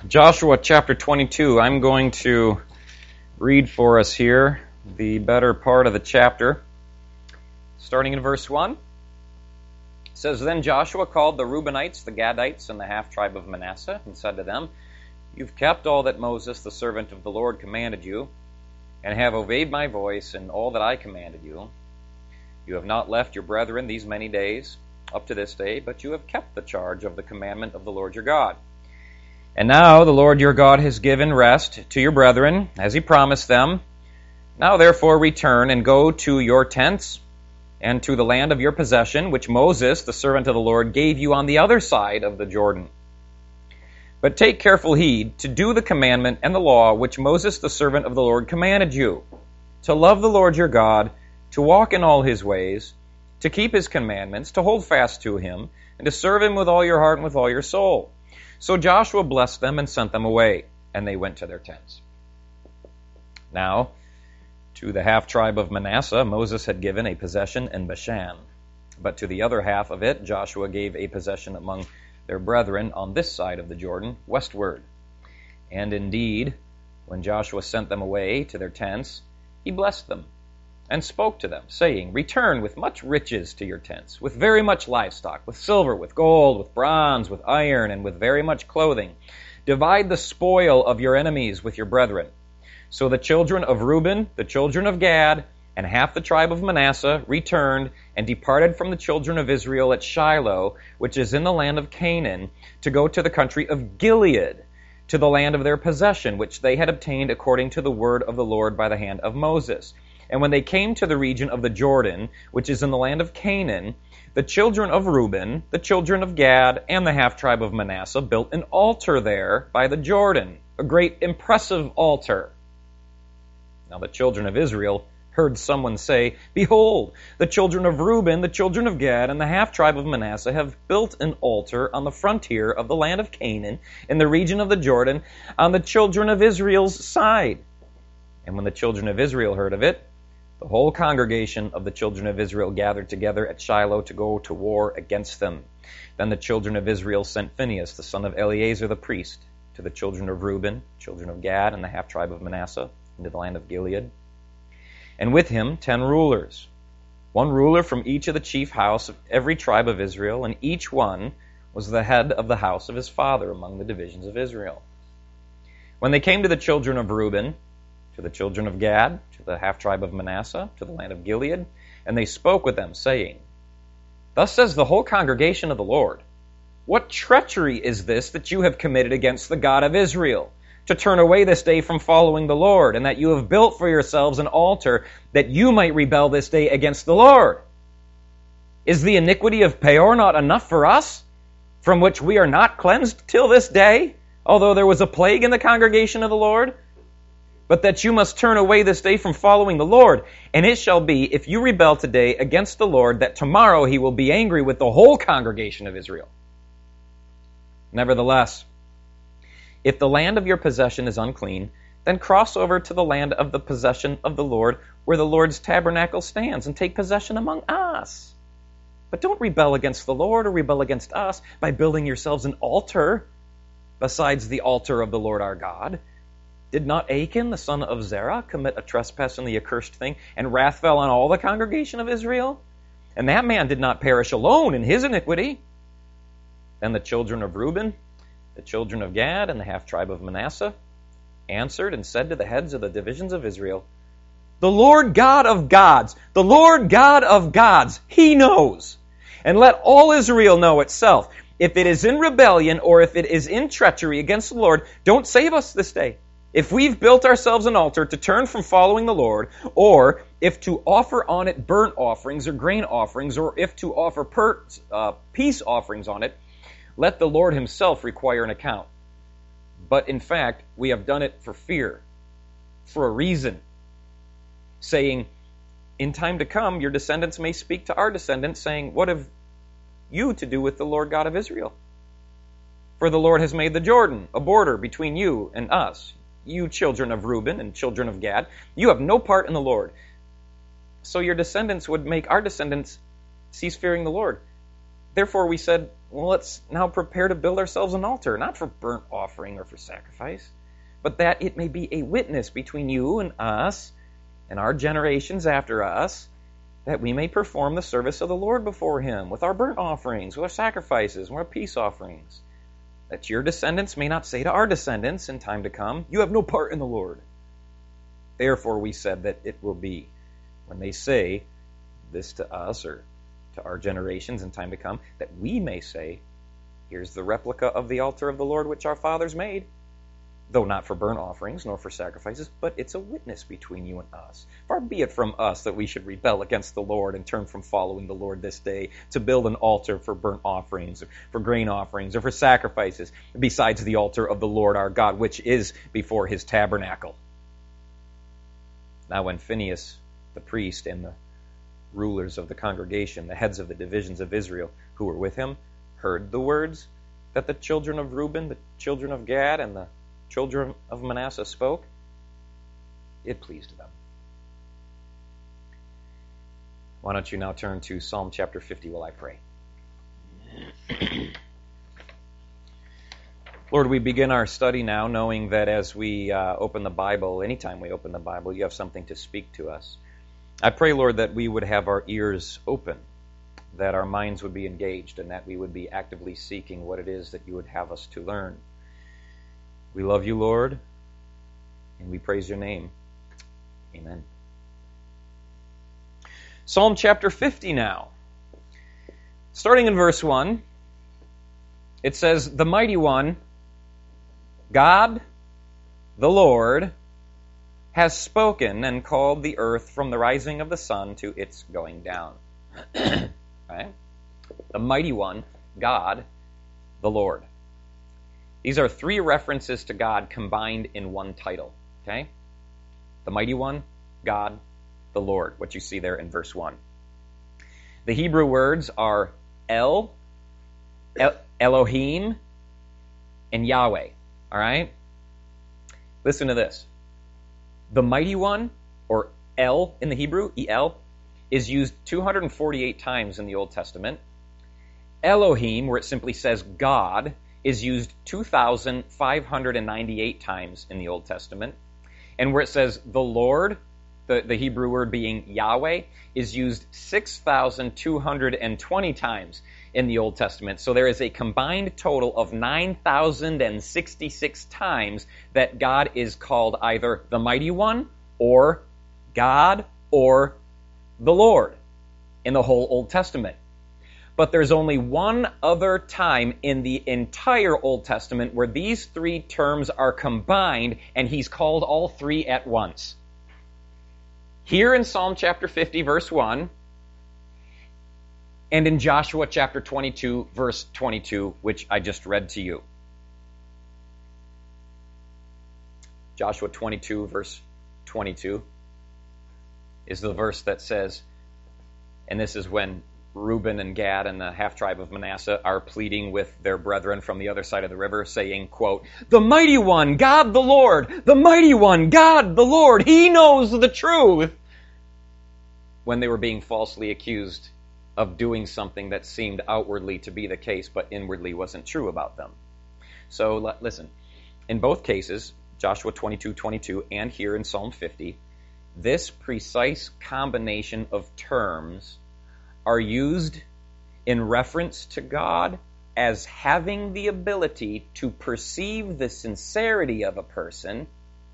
Joshua chapter 22. I'm going to read for us here the better part of the chapter. Starting in verse 1. It says, Then Joshua called the Reubenites, the Gadites, and the half-tribe of Manasseh, and said to them, You've kept all that Moses, the servant of the Lord, commanded you, and have obeyed my voice in all that I commanded you. You have not left your brethren these many days, up to this day, but you have kept the charge of the commandment of the Lord your God. And now the Lord your God has given rest to your brethren, as he promised them. Now therefore return and go to your tents and to the land of your possession, which Moses, the servant of the Lord, gave you on the other side of the Jordan. But take careful heed to do the commandment and the law which Moses, the servant of the Lord, commanded you, to love the Lord your God, to walk in all his ways, to keep his commandments, to hold fast to him, and to serve him with all your heart and with all your soul. So Joshua blessed them and sent them away, and they went to their tents. Now, to the half-tribe of Manasseh, Moses had given a possession in Bashan. But to the other half of it, Joshua gave a possession among their brethren on this side of the Jordan, westward. And indeed, when Joshua sent them away to their tents, he blessed them, and spoke to them, saying, Return with much riches to your tents, with very much livestock, with silver, with gold, with bronze, with iron, and with very much clothing. Divide the spoil of your enemies with your brethren. So the children of Reuben, the children of Gad, and half the tribe of Manasseh returned and departed from the children of Israel at Shiloh, which is in the land of Canaan, to go to the country of Gilead, to the land of their possession, which they had obtained according to the word of the Lord by the hand of Moses. And when they came to the region of the Jordan, which is in the land of Canaan, the children of Reuben, the children of Gad, and the half-tribe of Manasseh built an altar there by the Jordan, a great impressive altar. Now the children of Israel heard someone say, Behold, the children of Reuben, the children of Gad, and the half-tribe of Manasseh have built an altar on the frontier of the land of Canaan, in the region of the Jordan, on the children of Israel's side. And when the children of Israel heard of it, the whole congregation of the children of Israel gathered together at Shiloh to go to war against them. Then the children of Israel sent Phinehas, the son of Eleazar the priest, to the children of Reuben, children of Gad, and the half-tribe of Manasseh, into the land of Gilead. And with him 10 rulers, one ruler from each of the chief house of every tribe of Israel, and each one was the head of the house of his father among the divisions of Israel. When they came to the children of Reuben, to the children of Gad, to the half-tribe of Manasseh, to the land of Gilead, and they spoke with them, saying, Thus says the whole congregation of the Lord, What treachery is this that you have committed against the God of Israel, to turn away this day from following the Lord, and that you have built for yourselves an altar, that you might rebel this day against the Lord? Is the iniquity of Peor not enough for us, from which we are not cleansed till this day, although there was a plague in the congregation of the Lord? But that you must turn away this day from following the Lord. And it shall be, if you rebel today against the Lord, that tomorrow he will be angry with the whole congregation of Israel. Nevertheless, if the land of your possession is unclean, then cross over to the land of the possession of the Lord, where the Lord's tabernacle stands, and take possession among us. But don't rebel against the Lord or rebel against us by building yourselves an altar besides the altar of the Lord our God. Did not Achan, the son of Zerah, commit a trespass in the accursed thing, and wrath fell on all the congregation of Israel? And that man did not perish alone in his iniquity. Then the children of Reuben, the children of Gad, and the half-tribe of Manasseh answered and said to the heads of the divisions of Israel, The Lord God of gods, the Lord God of gods, he knows. And let all Israel know itself. If it is in rebellion or if it is in treachery against the Lord, don't save us this day. If we've built ourselves an altar to turn from following the Lord, or if to offer on it burnt offerings or grain offerings, or if to offer peace offerings on it, let the Lord himself require an account. But in fact, we have done it for fear, for a reason, saying, In time to come, your descendants may speak to our descendants, saying, What have you to do with the Lord God of Israel? For the Lord has made the Jordan a border between you and us. You children of Reuben and children of Gad, you have no part in the Lord. So your descendants would make our descendants cease fearing the Lord. Therefore we said, well, let's now prepare to build ourselves an altar, not for burnt offering or for sacrifice, but that it may be a witness between you and us and our generations after us, that we may perform the service of the Lord before him with our burnt offerings, with our sacrifices, with our peace offerings, that your descendants may not say to our descendants in time to come, you have no part in the Lord. Therefore we said that it will be, when they say this to us or to our generations in time to come, that we may say, here's the replica of the altar of the Lord which our fathers made, though not for burnt offerings nor for sacrifices, but it's a witness between you and us. Far be it from us that we should rebel against the Lord and turn from following the Lord this day to build an altar for burnt offerings, or for grain offerings, or for sacrifices, besides the altar of the Lord our God, which is before his tabernacle. Now when Phinehas the priest and the rulers of the congregation, the heads of the divisions of Israel who were with him, heard the words that the children of Reuben, the children of Gad, and the children of Manasseh spoke, it pleased them. Why don't you now turn to Psalm chapter 50 while I pray. Lord, we begin our study now knowing that as we open the Bible, anytime we open the Bible, you have something to speak to us. I pray, Lord, that we would have our ears open, that our minds would be engaged, and that we would be actively seeking what it is that you would have us to learn. We love you, Lord, and we praise your name. Amen. Psalm chapter 50 now. Starting in verse 1, it says, the mighty one, God, the Lord, has spoken and called the earth from the rising of the sun to its going down. Right? The mighty one, God, the Lord. These are three references to God combined in one title. Okay? The mighty one, God, the Lord. What you see there in verse 1. The Hebrew words are Elohim, and Yahweh. All right? Listen to this. The mighty one, or El in the Hebrew, El, is used 248 times in the Old Testament. Elohim, where it simply says God, is used 2,598 times in the Old Testament. And where it says the Lord, the Hebrew word being Yahweh, is used 6,220 times in the Old Testament. So there is a combined total of 9,066 times that God is called either the Mighty One, or God, or the Lord in the whole Old Testament. But there's only one other time in the entire Old Testament where these three terms are combined, and he's called all three at once. Here in Psalm chapter 50, verse 1, and in Joshua chapter 22, verse 22, which I just read to you. Joshua 22, verse 22, is the verse that says, and this is when Reuben and Gad and the half-tribe of Manasseh are pleading with their brethren from the other side of the river, saying, quote, the mighty one, God the Lord, the mighty one, God the Lord, he knows the truth, when they were being falsely accused of doing something that seemed outwardly to be the case, but inwardly wasn't true about them. So listen, in both cases, Joshua 22:22 and here in Psalm 50, this precise combination of terms are used in reference to God as having the ability to perceive the sincerity of a person,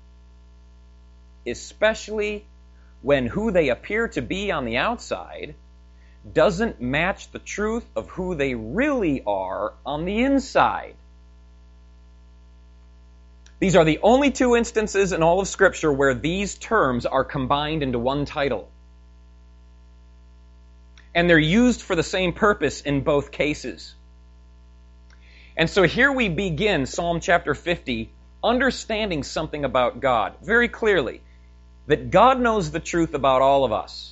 especially when who they appear to be on the outside doesn't match the truth of who they really are on the inside. These are the only two instances in all of Scripture where these terms are combined into one title. And they're used for the same purpose in both cases. And so here we begin Psalm chapter 50, understanding something about God very clearly, that God knows the truth about all of us.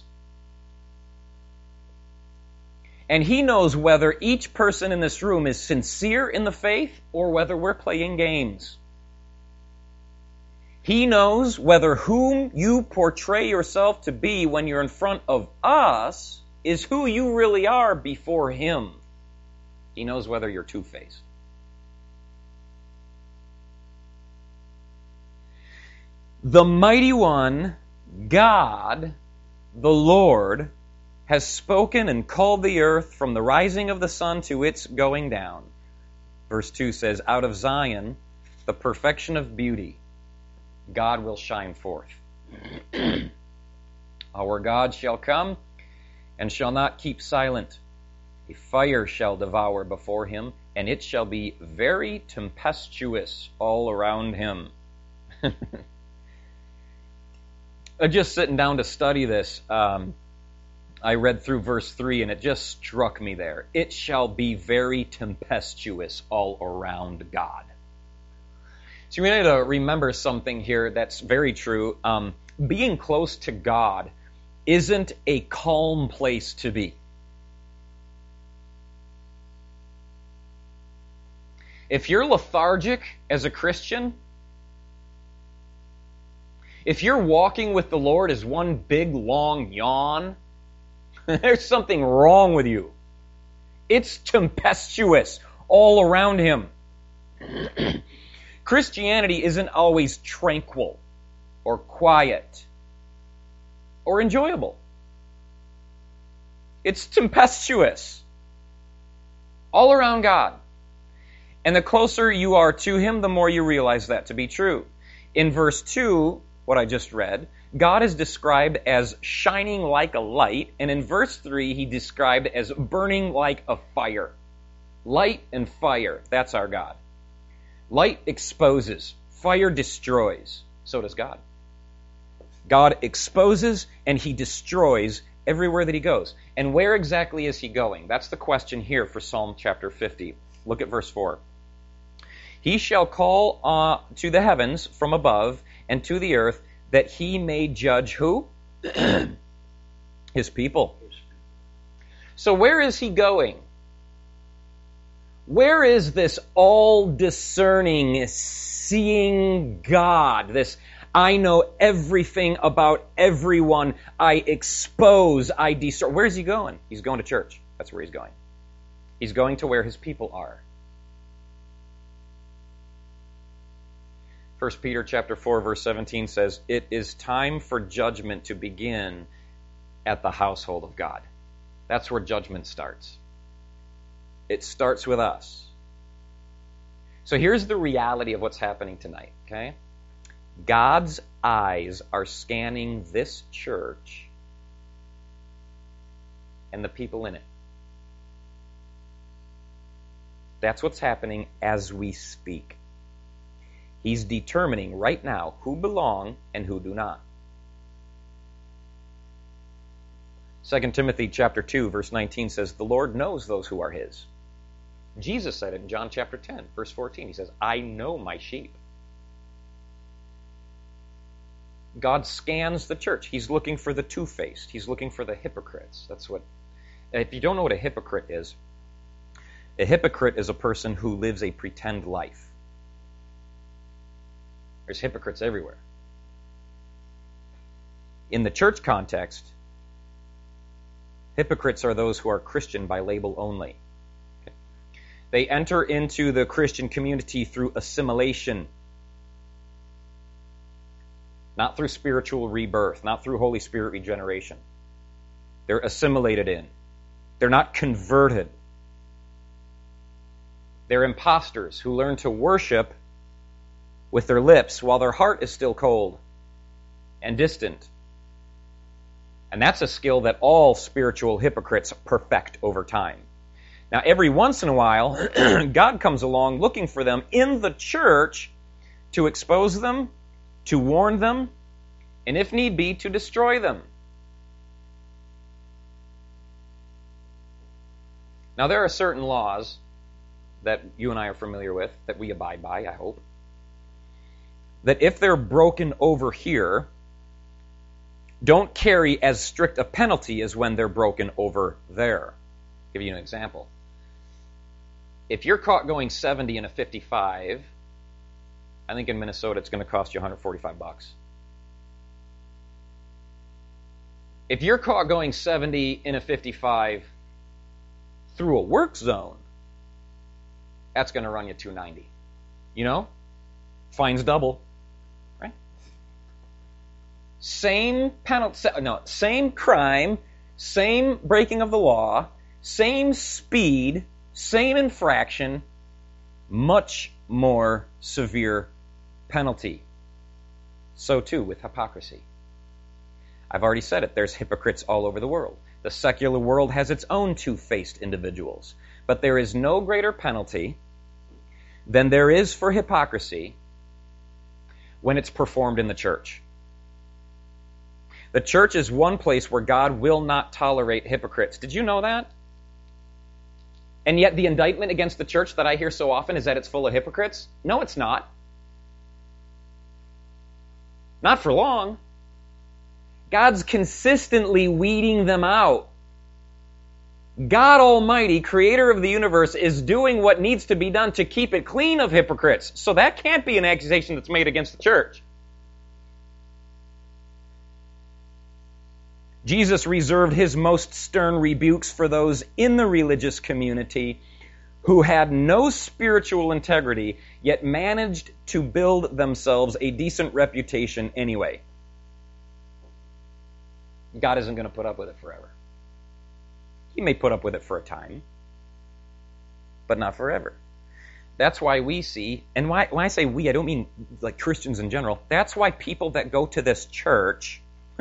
And he knows whether each person in this room is sincere in the faith or whether we're playing games. He knows whether whom you portray yourself to be when you're in front of us is who you really are before him. He knows whether you're two-faced. The mighty one, God, the Lord, has spoken and called the earth from the rising of the sun to its going down. Verse 2 says, out of Zion, the perfection of beauty, God will shine forth. Our God shall come and shall not keep silent. A fire shall devour before him, and it shall be very tempestuous all around him. Just sitting down to study this, I read through verse 3, and it just struck me there. It shall be very tempestuous all around God. So we need to remember something here that's very true. Being close to God isn't a calm place to be. If you're lethargic as a Christian, if you're walking with the Lord as one big long yawn, there's something wrong with you. It's tempestuous all around him. Christianity isn't always tranquil or quiet or enjoyable. It's tempestuous all around God. And the closer you are to him, the more you realize that to be true. In verse 2, what I just read, God is described as shining like a light, and in verse 3, he described as burning like a fire. Light and fire, that's our God. Light exposes, fire destroys. So does God. God exposes and he destroys everywhere that he goes. And where exactly is he going? That's the question here for Psalm chapter 50. Look at verse 4. He shall call to the heavens from above and to the earth, that he may judge who? His people. So where is he going? Where is this all-discerning, seeing God? This, I know everything about everyone. I expose, I discern. Where is he going? He's going to church. That's where he's going. He's going to where his people are. 1 Peter chapter 4, verse 17 says, it is time for judgment to begin at the household of God. That's where judgment starts. It starts with us. So here's the reality of what's happening tonight, okay? God's eyes are scanning this church and the people in it. That's what's happening as we speak. He's determining right now who belong and who do not. 2 Timothy chapter 2, verse 19 says, the Lord knows those who are his. Jesus said it in John chapter 10, verse 14. He says, I know my sheep. God scans the church. He's looking for the two-faced. He's looking for the hypocrites. That's what, if you don't know what a hypocrite is a person who lives a pretend life. There's hypocrites everywhere. In the church context, hypocrites are those who are Christian by label only. Okay. They enter into the Christian community through assimilation, not through spiritual rebirth, not through Holy Spirit regeneration. They're assimilated in. They're not converted. They're imposters who learn to worship with their lips while their heart is still cold and distant. And that's a skill that all spiritual hypocrites perfect over time. Now, every once in a while, God comes along looking for them in the church to expose them, to warn them, and if need be, to destroy them. Now, there are certain laws that you and I are familiar with, that we abide by, I hope, that if they're broken over here, don't carry as strict a penalty as when they're broken over there. I'll give you an example. If you're caught going 70 in a 55, I think in Minnesota it's going to cost you $145. If you're caught going 70 in a 55 through a work zone, that's going to run you $290. You know? Fines double. Right? Same penalty, no, same crime, same breaking of the law, same speed, same infraction, much more severe penalty. So too with hypocrisy. I've already said it. There's hypocrites all over the world. The secular world has its own two-faced individuals. But there is no greater penalty than there is for hypocrisy when it's performed in the church. The church is one place where God will not tolerate hypocrites. Did you know that? And yet the indictment against the church that I hear so often is that it's full of hypocrites? No, it's not. Not for long. God's consistently weeding them out. God Almighty, creator of the universe, is doing what needs to be done to keep it clean of hypocrites. So that can't be an accusation that's made against the church. Jesus reserved his most stern rebukes for those in the religious community who had no spiritual integrity, yet managed to build themselves a decent reputation anyway. God isn't going to put up with it forever. He may put up with it for a time, but not forever. That's why we see, and when I say we, I don't mean like Christians in general. That's why people that go to this church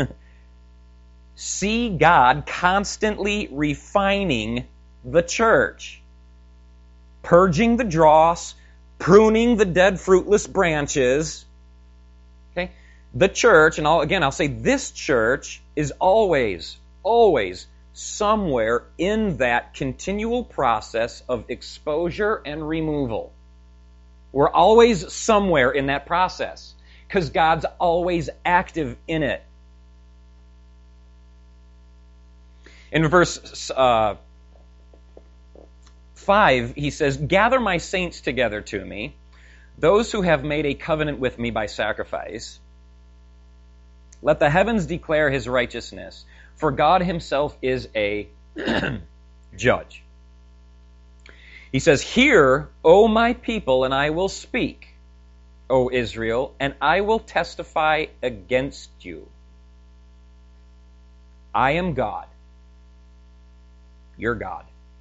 see God constantly refining the church, purging the dross, pruning the dead fruitless branches. Okay? The church, and I'll say this church is always somewhere in that continual process of exposure and removal. We're always somewhere in that process because God's always active in it. In verse 5, he says, "Gather my saints together to me, those who have made a covenant with me by sacrifice. Let the heavens declare his righteousness, for God himself is a judge." He says, "Hear, O my people, and I will speak, O Israel, and I will testify against you. I am God, your God.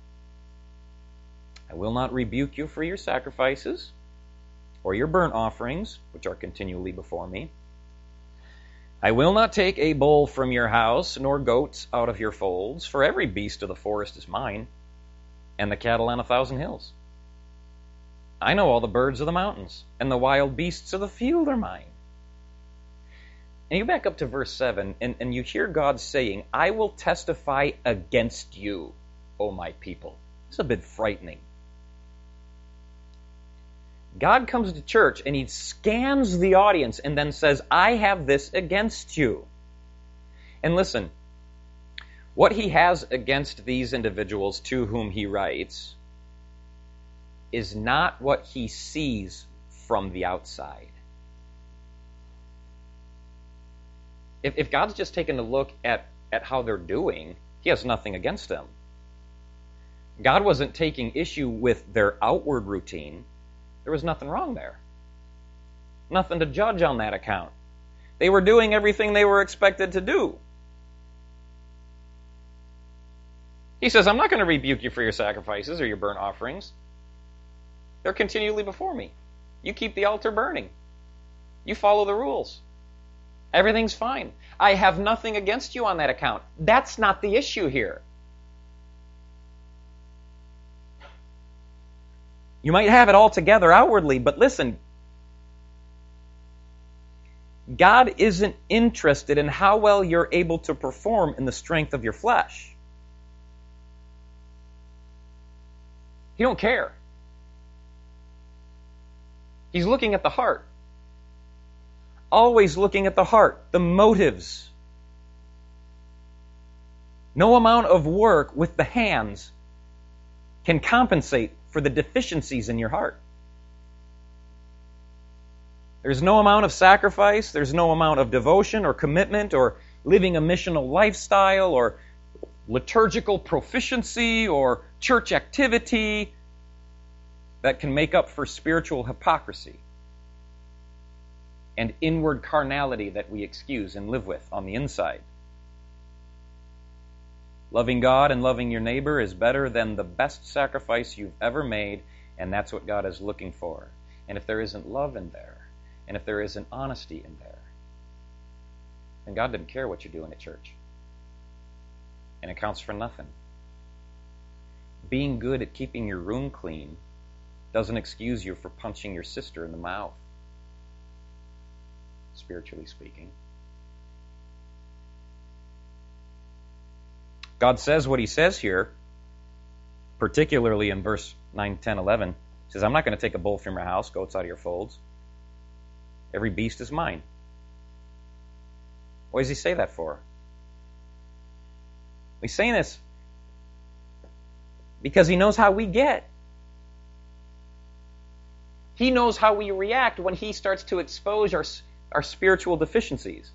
I will not rebuke you for your sacrifices or your burnt offerings, which are continually before me. I will not take a bull from your house, nor goats out of your folds, for every beast of the forest is mine, and the cattle on 1,000 hills. I know all the birds of the mountains, and the wild beasts of the field are mine." And you back up to verse 7, and you hear God saying, "I will testify against you, O my people." It's a bit frightening. God comes to church and he scans the audience and then says, "I have this against you." And listen, what he has against these individuals to whom he writes is not what he sees from the outside. If God's just taken a look at how they're doing, he has nothing against them. God wasn't taking issue with their outward routine. There was nothing wrong there. Nothing to judge on that account. They were doing everything they were expected to do. He says, "I'm not going to rebuke you for your sacrifices or your burnt offerings. They're continually before me. You keep the altar burning. You follow the rules. Everything's fine. I have nothing against you on that account." That's not the issue here. You might have it all together outwardly, but listen, God isn't interested in how well you're able to perform in the strength of your flesh. He don't care. He's looking at the heart. Always looking at the heart, the motives. No amount of work with the hands can compensate for the deficiencies in your heart. There's no amount of sacrifice, there's no amount of devotion or commitment or living a missional lifestyle or liturgical proficiency or church activity that can make up for spiritual hypocrisy and inward carnality that we excuse and live with on the inside. Loving God and loving your neighbor is better than the best sacrifice you've ever made, and that's what God is looking for. And if there isn't love in there, and if there isn't honesty in there, then God doesn't care what you're doing at church. And it counts for nothing. Being good at keeping your room clean doesn't excuse you for punching your sister in the mouth, spiritually speaking. God says what he says here, particularly in verse 9, 10, 11. He says, I'm not going to take a bull from your house, goats out of your folds. Every beast is mine. Why does he say that for? He's saying this because he knows how we get. He knows how we react when he starts to expose our spiritual deficiencies.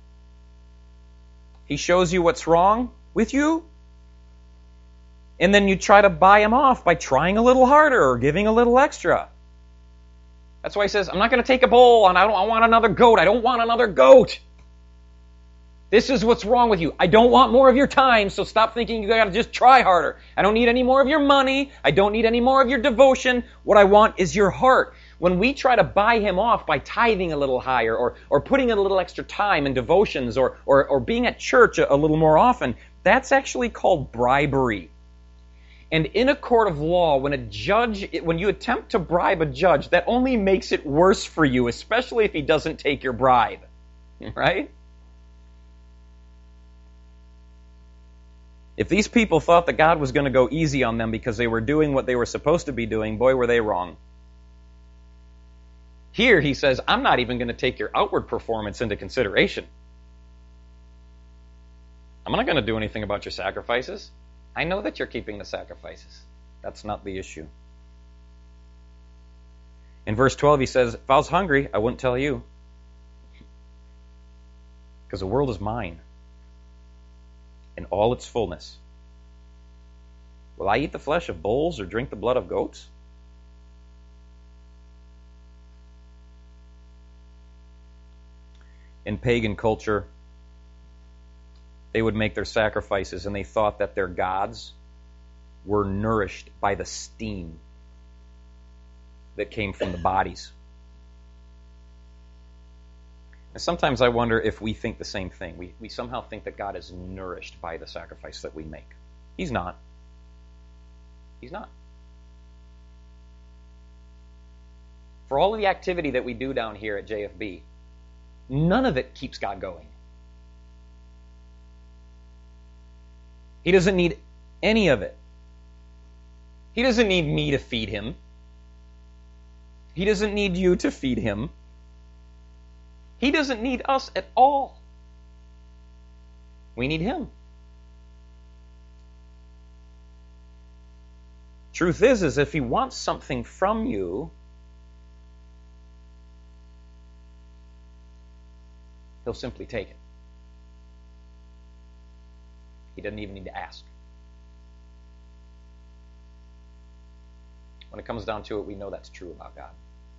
He shows you what's wrong with you, and then you try to buy him off by trying a little harder or giving a little extra. That's why he says, I'm not going to take a bull, and I want another goat. I don't want another goat. This is what's wrong with you. I don't want more of your time, so stop thinking you got to just try harder. I don't need any more of your money. I don't need any more of your devotion. What I want is your heart. When we try to buy him off by tithing a little higher or putting in a little extra time in devotions or being at church a little more often, that's actually called bribery. And in a court of law, when you attempt to bribe a judge, that only makes it worse for you, especially if he doesn't take your bribe. Right? If these people thought that God was going to go easy on them because they were doing what they were supposed to be doing, boy, were they wrong. Here he says, I'm not even going to take your outward performance into consideration. I'm not going to do anything about your sacrifices. I know that you're keeping the sacrifices. That's not the issue. In verse 12 he says, if I was hungry, I wouldn't tell you. Because the world is mine in all its fullness. Will I eat the flesh of bulls or drink the blood of goats? In pagan culture, they would make their sacrifices, and they thought that their gods were nourished by the steam that came from the bodies. And sometimes I wonder if we think the same thing. We somehow think that God is nourished by the sacrifice that we make. He's not. He's not. For all of the activity that we do down here at JFB, none of it keeps God going. He doesn't need any of it. He doesn't need me to feed him. He doesn't need you to feed him. He doesn't need us at all. We need him. Truth is if he wants something from you, he'll simply take it. He doesn't even need to ask. When it comes down to it, we know that's true about God.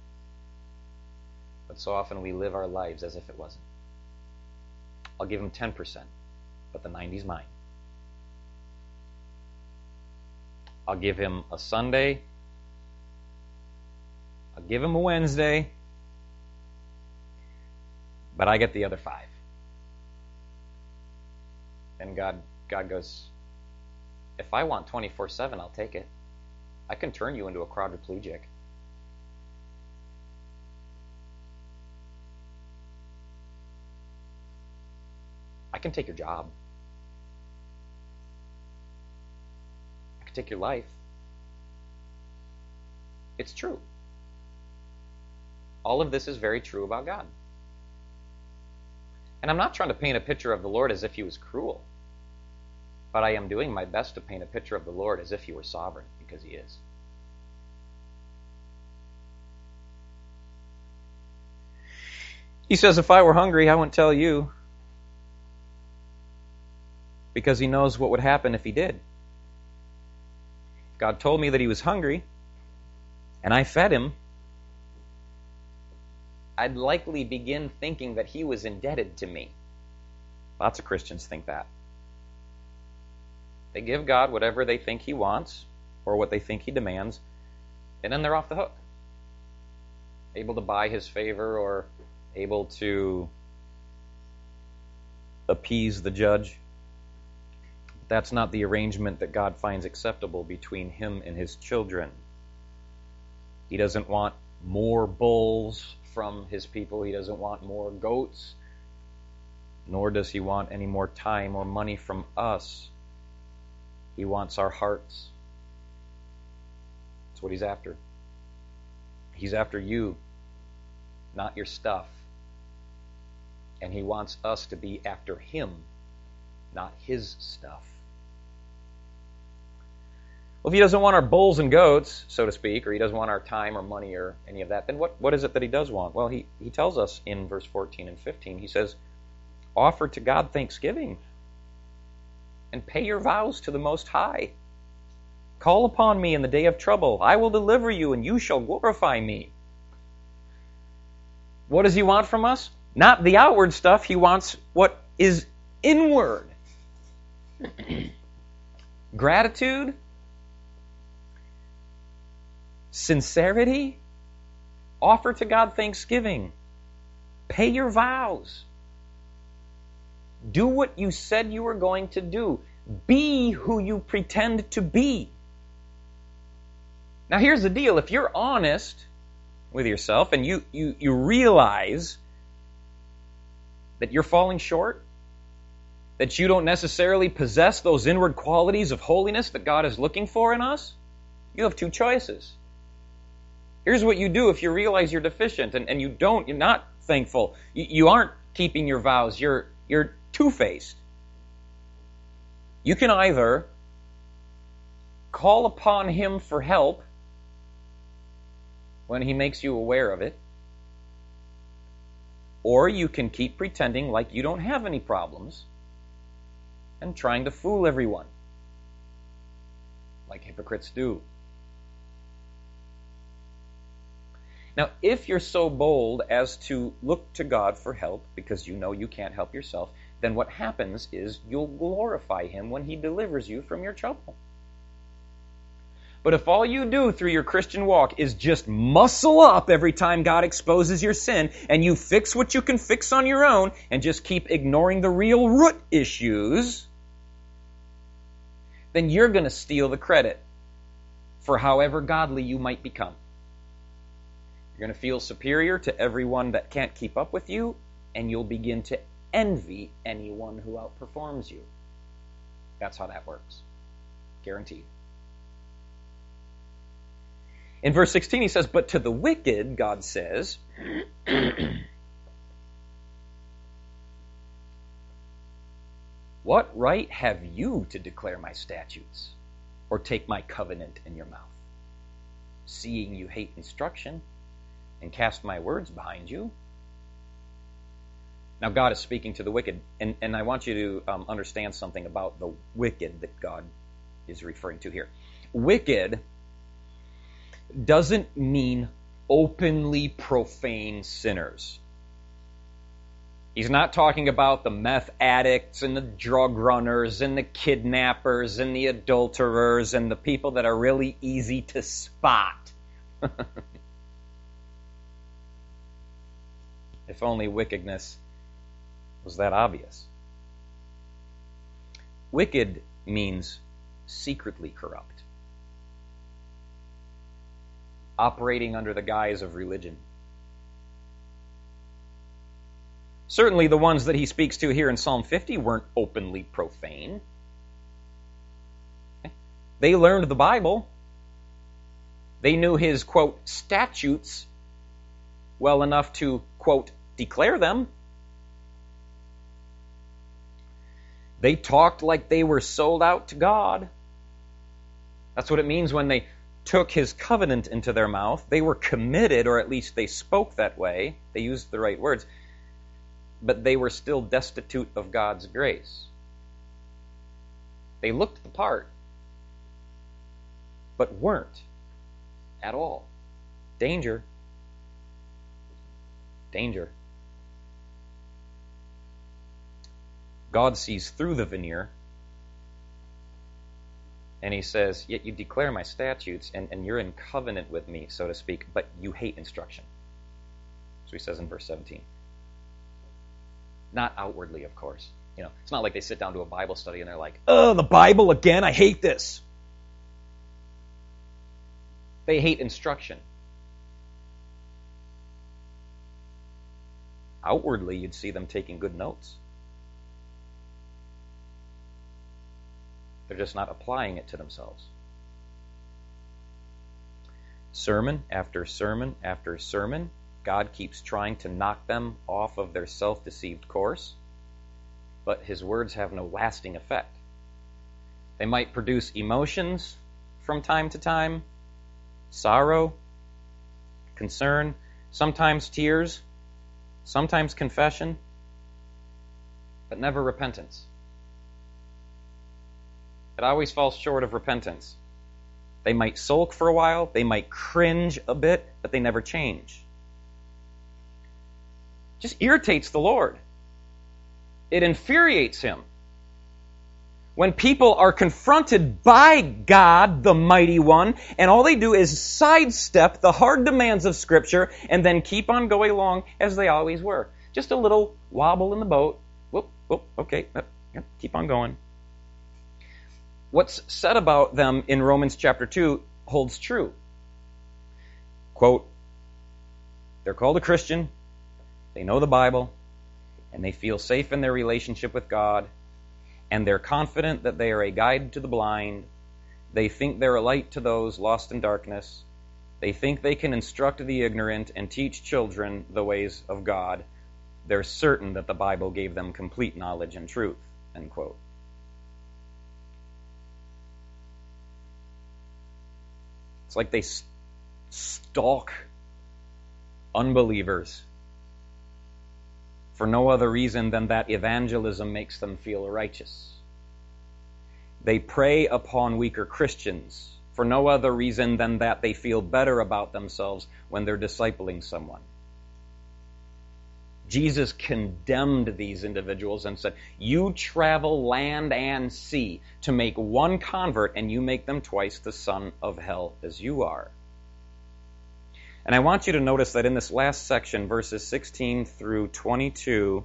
But so often we live our lives as if it wasn't. I'll give him 10%, but the 90's mine. I'll give him a Sunday. I'll give him a Wednesday, but I get the other 5. And God goes, if I want 24/7, I'll take it. I can turn you into a quadriplegic. I can take your job. I can take your life. It's true. All of this is very true about God. And I'm not trying to paint a picture of the Lord as if he was cruel. But I am doing my best to paint a picture of the Lord as if he were sovereign, because he is. He says, if I were hungry, I wouldn't tell you. Because he knows what would happen if he did. God told me that he was hungry, and I fed him, I'd likely begin thinking that he was indebted to me. Lots of Christians think that. They give God whatever they think he wants or what they think he demands, and then they're off the hook. Able to buy his favor or able to appease the judge. That's not the arrangement that God finds acceptable between him and his children. He doesn't want more bulls from his people. He doesn't want more goats. Nor does he want any more time or money from us. He wants our hearts. That's what he's after. He's after you, not your stuff. And he wants us to be after him, not his stuff. Well, if he doesn't want our bulls and goats, so to speak, or he doesn't want our time or money or any of that, then what is it that he does want? Well, he tells us in verse 14 and 15, he says, offer to God thanksgiving and pay your vows to the Most High. Call upon me in the day of trouble. I will deliver you and you shall glorify me. What does he want from us? Not the outward stuff. He wants what is inward. Gratitude, sincerity, offer to God thanksgiving, pay your vows, do what you said you were going to do, be who you pretend to be. Now here's the deal, if you're honest with yourself and you realize that you're falling short, that you don't necessarily possess those inward qualities of holiness that God is looking for in us, you have two choices. Here's what you do if you realize you're deficient and you're not thankful. You aren't keeping your vows. You're two-faced. You can either call upon him for help when he makes you aware of it, or you can keep pretending like you don't have any problems and trying to fool everyone, like hypocrites do. Now, if you're so bold as to look to God for help because you know you can't help yourself, then what happens is you'll glorify him when he delivers you from your trouble. But if all you do through your Christian walk is just muscle up every time God exposes your sin, and you fix what you can fix on your own, and just keep ignoring the real root issues, then you're going to steal the credit for however godly you might become. You're going to feel superior to everyone that can't keep up with you, and you'll begin to envy anyone who outperforms you. That's how that works. Guaranteed. In verse 16 he says, but to the wicked, God says, what right have you to declare my statutes or take my covenant in your mouth? Seeing you hate instruction and cast my words behind you. Now God is speaking to the wicked, and I want you to understand something about the wicked that God is referring to here. Wicked doesn't mean openly profane sinners. He's not talking about the meth addicts and the drug runners and the kidnappers and the adulterers and the people that are really easy to spot. If only wickedness was that obvious. Wicked means secretly corrupt, operating under the guise of religion. Certainly the ones that he speaks to here in Psalm 50 weren't openly profane. They learned the Bible. They knew his, quote, statutes well enough to, quote, declare them. They talked like they were sold out to God. That's what it means when they took his covenant into their mouth. They were committed, or at least they spoke that way. They used the right words. But they were still destitute of God's grace. They looked the part, but weren't at all. Danger. Danger. God sees through the veneer, and he says, yet you declare my statutes, and you're in covenant with me, so to speak, but you hate instruction. So he says in verse 17. Not outwardly, of course. It's not like they sit down to a Bible study and they're like, oh, the Bible again, I hate this. They hate instruction. Outwardly, you'd see them taking good notes. They're just not applying it to themselves. Sermon after sermon after sermon, God keeps trying to knock them off of their self-deceived course, but his words have no lasting effect. They might produce emotions from time to time, sorrow, concern, sometimes tears, sometimes confession, but never repentance. It always falls short of repentance. They might sulk for a while, they might cringe a bit, but they never change. It just irritates the Lord. It infuriates him. When people are confronted by God, the Mighty One, and all they do is sidestep the hard demands of Scripture and then keep on going along as they always were. Just a little wobble in the boat. Whoop, whoop, okay, keep on going. What's said about them in Romans chapter 2 holds true. Quote, they're called a Christian, they know the Bible, and they feel safe in their relationship with God, and they're confident that they are a guide to the blind. They think they're a light to those lost in darkness. They think they can instruct the ignorant and teach children the ways of God. They're certain that the Bible gave them complete knowledge and truth. End quote. It's like they stalk unbelievers for no other reason than that evangelism makes them feel righteous. They prey upon weaker Christians for no other reason than that they feel better about themselves when they're discipling someone. Jesus condemned these individuals and said, you travel land and sea to make one convert, and you make them twice the son of hell as you are. And I want you to notice that in this last section, verses 16 through 22,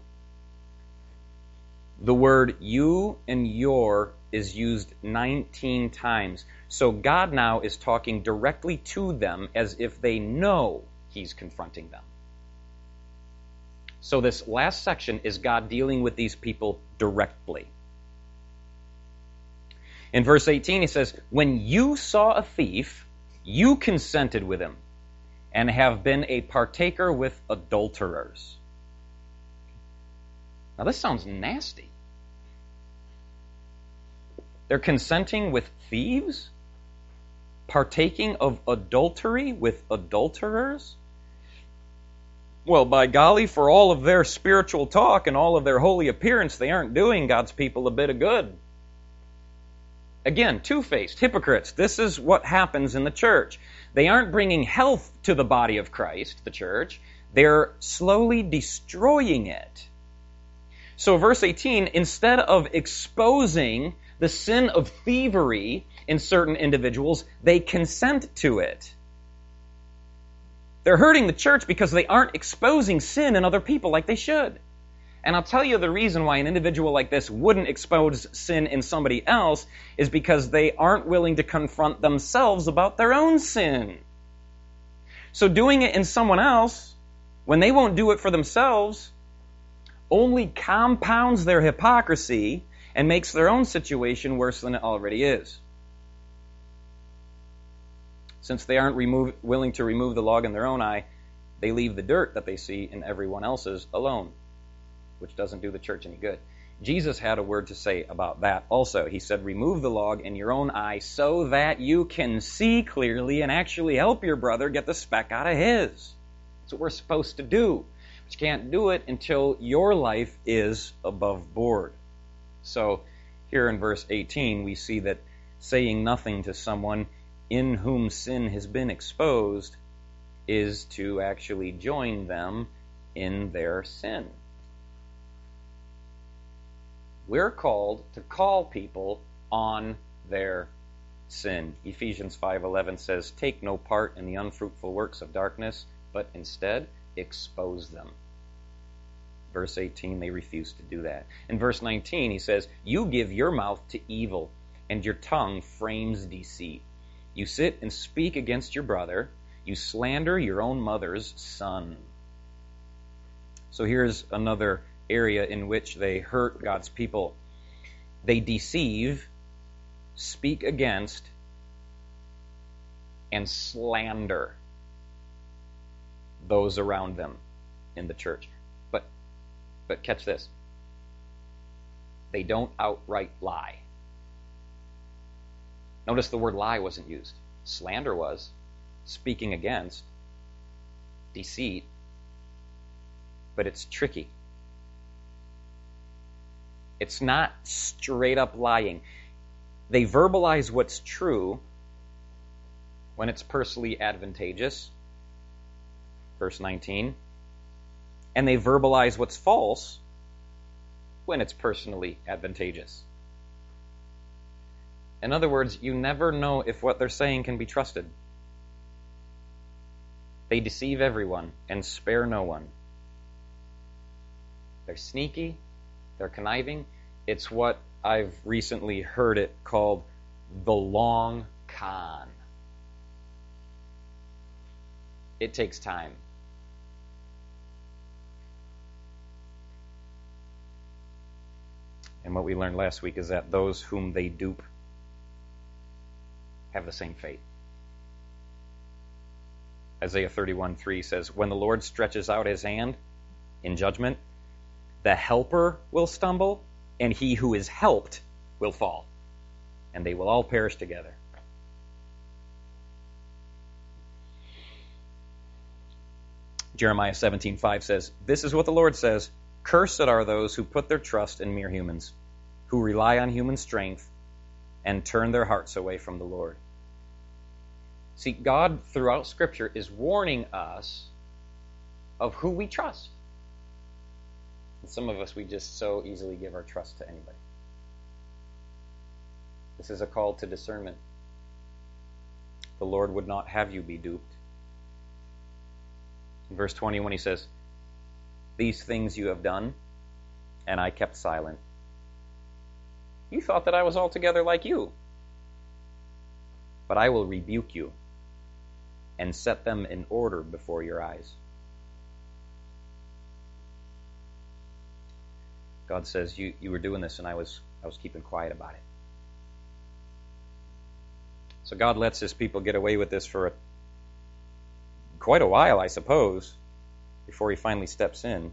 the word you and your is used 19 times. So God now is talking directly to them as if they know he's confronting them. So this last section is God dealing with these people directly. In verse 18, he says, when you saw a thief, you consented with him, and have been a partaker with adulterers. Now this sounds nasty. They're consenting with thieves? Partaking of adultery with adulterers? Well, by golly, for all of their spiritual talk and all of their holy appearance, they aren't doing God's people a bit of good. Again, two-faced, hypocrites. This is what happens in the church. They aren't bringing health to the body of Christ, the church. They're slowly destroying it. So verse 18, instead of exposing the sin of thievery in certain individuals, they consent to it. They're hurting the church because they aren't exposing sin in other people like they should. And I'll tell you the reason why an individual like this wouldn't expose sin in somebody else is because they aren't willing to confront themselves about their own sin. So doing it in someone else, when they won't do it for themselves, only compounds their hypocrisy and makes their own situation worse than it already is. Since they aren't willing to remove the log in their own eye, they leave the dirt that they see in everyone else's alone, which doesn't do the church any good. Jesus had a word to say about that also. He said, remove the log in your own eye so that you can see clearly and actually help your brother get the speck out of his. That's what we're supposed to do. But you can't do it until your life is above board. So here in verse 18, we see that saying nothing to someone in whom sin has been exposed is to actually join them in their sin. We're called to call people on their sin. Ephesians 5:11 says, "Take no part in the unfruitful works of darkness, but instead expose them." Verse 18, they refuse to do that. In verse 19, he says, "You give your mouth to evil, and your tongue frames deceit. You sit and speak against your brother. You slander your own mother's son." So here's another area in which they hurt God's people. They deceive, speak against, and slander those around them in the church. But catch this. They don't outright lie. Notice the word lie wasn't used. Slander was. Speaking against. Deceit. But it's tricky. It's not straight up lying. They verbalize what's true when it's personally advantageous. Verse 19. And they verbalize what's false when it's personally advantageous. In other words, you never know if what they're saying can be trusted. They deceive everyone and spare no one. They're sneaky, they're conniving. It's what I've recently heard it called the long con. It takes time. And what we learned last week is that those whom they dupe have the same fate. Isaiah 31:3 says, "When the Lord stretches out his hand in judgment, the helper will stumble, and he who is helped will fall, and they will all perish together." Jeremiah 17:5 says, "This is what the Lord says, cursed are those who put their trust in mere humans, who rely on human strength and turn their hearts away from the Lord." See, God throughout Scripture is warning us of who we trust. And some of us, we just so easily give our trust to anybody. This is a call to discernment. The Lord would not have you be duped. In verse 20, when he says, "These things you have done, and I kept silent. You thought that I was altogether like you. But I will rebuke you and set them in order before your eyes." God says, you were doing this and I was keeping quiet about it. So God lets his people get away with this for quite a while, I suppose, before he finally steps in.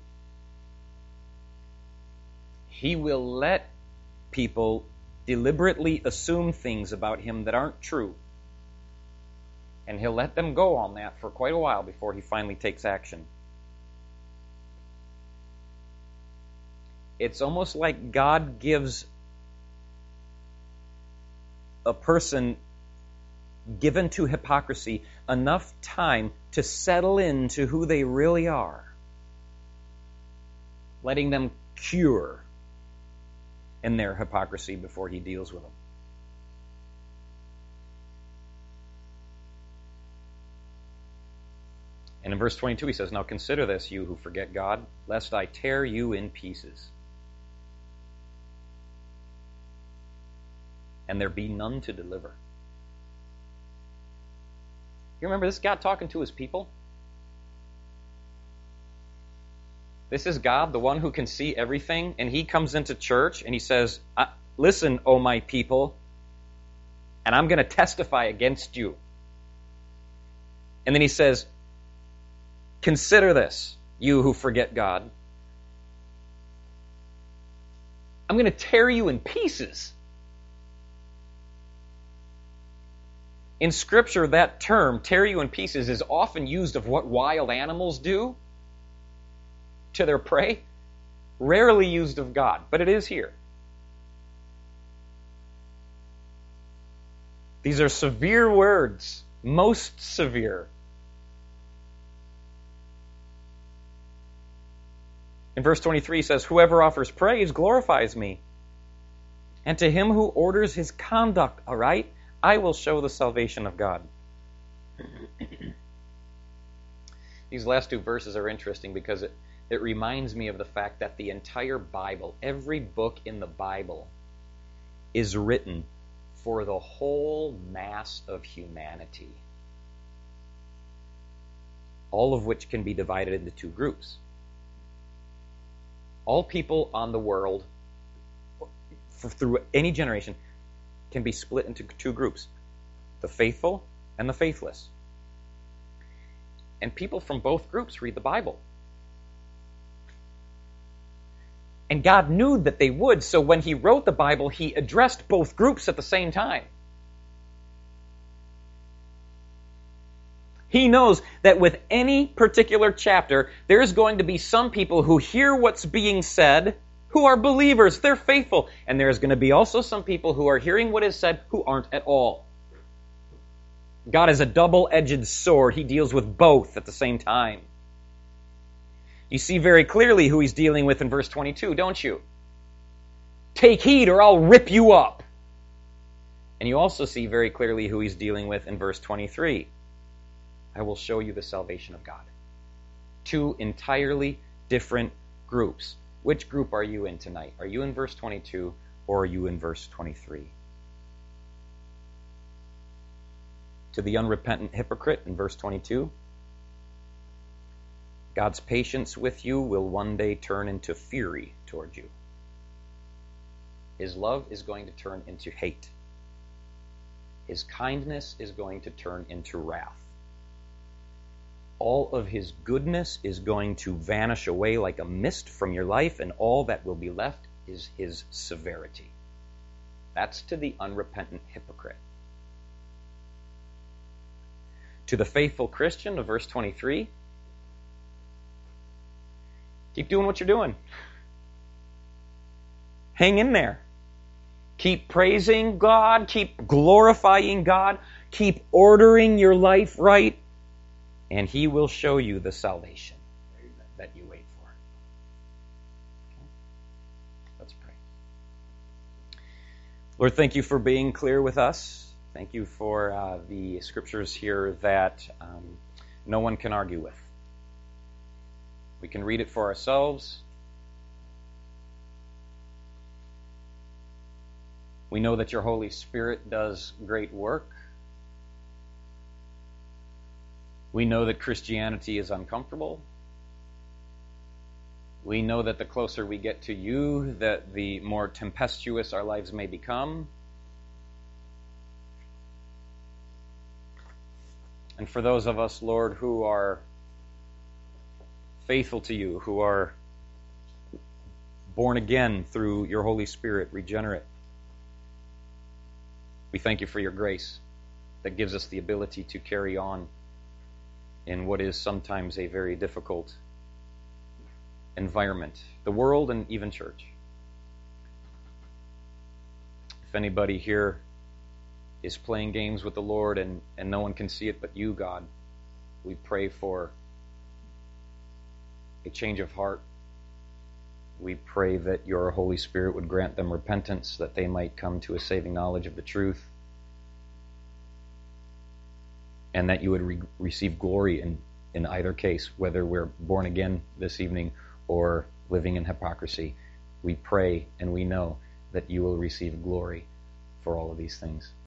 He will let people deliberately assume things about him that aren't true. And he'll let them go on that for quite a while before he finally takes action. It's almost like God gives a person given to hypocrisy enough time to settle into who they really are, letting them cure in their hypocrisy before he deals with them. And in verse 22 he says, "Now consider this, you who forget God, lest I tear you in pieces, and there be none to deliver." You remember this God talking to his people? This is God, the one who can see everything, and he comes into church and he says, "Listen, O my people, and I'm going to testify against you." And then he says, "Consider this, you who forget God. I'm going to tear you in pieces." In Scripture, that term, tear you in pieces, is often used of what wild animals do to their prey. Rarely used of God, but it is here. These are severe words, most severe. In verse 23 it says, whoever offers praise glorifies me. And to him who orders his conduct aright, I will show the salvation of God. These last two verses are interesting because it reminds me of the fact that the entire Bible, every book in the Bible, is written for the whole mass of humanity. All of which can be divided into two groups. All people on the world, through any generation, can be split into two groups. The faithful and the faithless. And people from both groups read the Bible. And God knew that they would, so when he wrote the Bible, he addressed both groups at the same time. He knows that with any particular chapter, there's going to be some people who hear what's being said, who are believers, they're faithful. And there's going to be also some people who are hearing what is said who aren't at all. God is a double-edged sword. He deals with both at the same time. You see very clearly who he's dealing with in verse 22, don't you? Take heed or I'll rip you up. And you also see very clearly who he's dealing with in verse 23. I will show you the salvation of God. Two entirely different groups. Which group are you in tonight? Are you in verse 22 or are you in verse 23? To the unrepentant hypocrite in verse 22, God's patience with you will one day turn into fury toward you. His love is going to turn into hate. His kindness is going to turn into wrath. All of his goodness is going to vanish away like a mist from your life, and all that will be left is his severity. That's to the unrepentant hypocrite. To the faithful Christian of verse 23, keep doing what you're doing. Hang in there. Keep praising God. Keep glorifying God. Keep ordering your life right. And he will show you the salvation that you wait for. Okay. Let's pray. Lord, thank you for being clear with us. Thank you for the scriptures here that no one can argue with. We can read it for ourselves. We know that your Holy Spirit does great work. We know that Christianity is uncomfortable. We know that the closer we get to you, that the more tempestuous our lives may become. And for those of us, Lord, who are faithful to you, who are born again through your Holy Spirit, regenerate, we thank you for your grace that gives us the ability to carry on in what is sometimes a very difficult environment, the world and even church. If anybody here is playing games with the Lord and no one can see it but you, God, we pray for a change of heart. We pray that your Holy Spirit would grant them repentance, that they might come to a saving knowledge of the truth, and that you would receive glory in either case, whether we're born again this evening or living in hypocrisy. We pray and we know that you will receive glory for all of these things.